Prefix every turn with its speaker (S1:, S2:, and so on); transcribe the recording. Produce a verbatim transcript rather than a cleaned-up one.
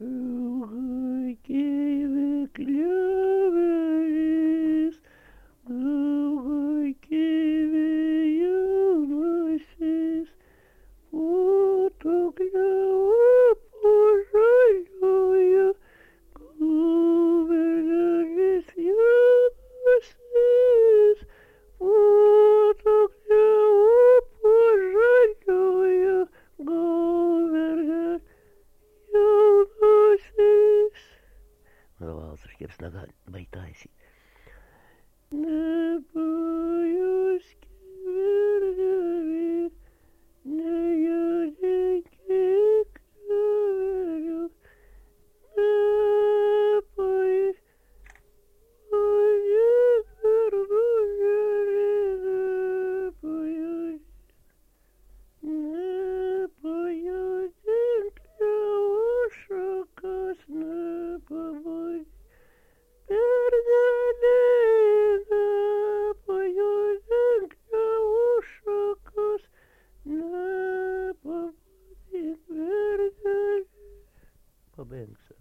S1: Ilgai kyli klieveris, ilgai kyli jaunasis, po to klevą pažaliuoja, gaubergelis jaunasis, po to klevą pažaliuoja, gaubergelis jaunasis. Valsas kepsnaga baitaisi. Nepajus kevergeri, nejudinki kleveriu, nepajus nepajudink klevo šakas, nepabūk per didelį, nepajudink klevo šakas, nepabūk per didelį. Pabaigs.